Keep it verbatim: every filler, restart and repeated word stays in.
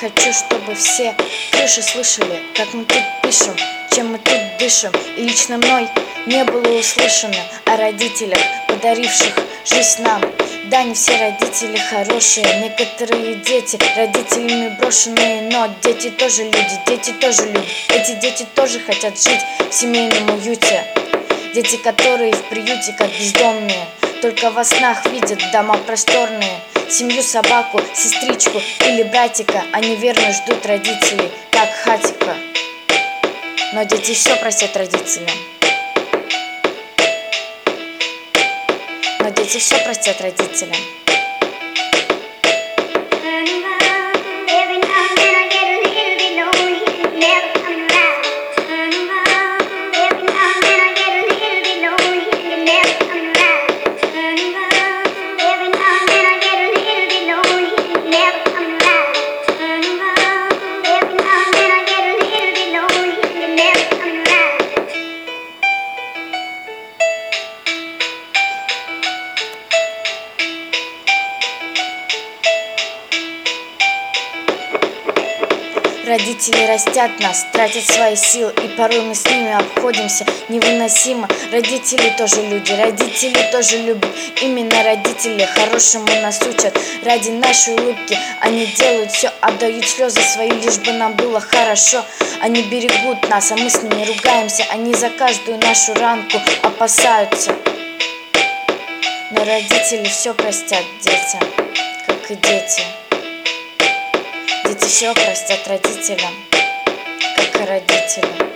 хочу, чтобы все крыши слышали, как мы тут пишем, чем мы тут дышим. И лично мной не было услышано о родителях, подаривших жизнь нам. Да, не все родители хорошие, некоторые дети родителями брошенные, но дети тоже люди, дети тоже любят. Эти дети тоже хотят жить в семейном уюте. Дети, которые в приюте как бездомные, только во снах видят дома просторные, семью, собаку, сестричку или братика. Они верно ждут родителей, как хатика. Но дети все простят родителям. Но дети все простят родителям. Родители растят нас, тратят свои силы, и порой мы с ними обходимся невыносимо. Родители тоже люди, родители тоже любят. Именно родители хорошему нас учат. Ради нашей улыбки они делают все, отдают слезы свои, лишь бы нам было хорошо. Они берегут нас, а мы с ними ругаемся. Они за каждую нашу ранку опасаются. Но родители все простят детям, как и дети. Дети все простят родителям, как и родители.